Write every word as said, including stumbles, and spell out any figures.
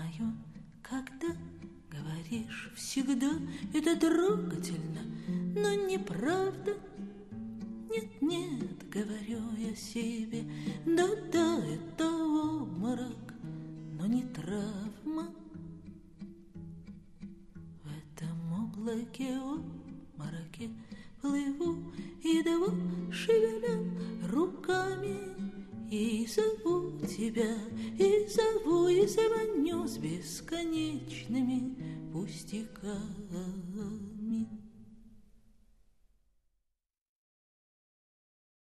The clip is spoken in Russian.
знаю, когда говоришь всегда, это трогательно, но неправда. Нет, нет, говорю я себе, да-да, это обморок, но не травма. В этом облаке обмороке плыву, иду, шевеля руками, и зову тебя, и зову, и звоню с бесконечными пустяками.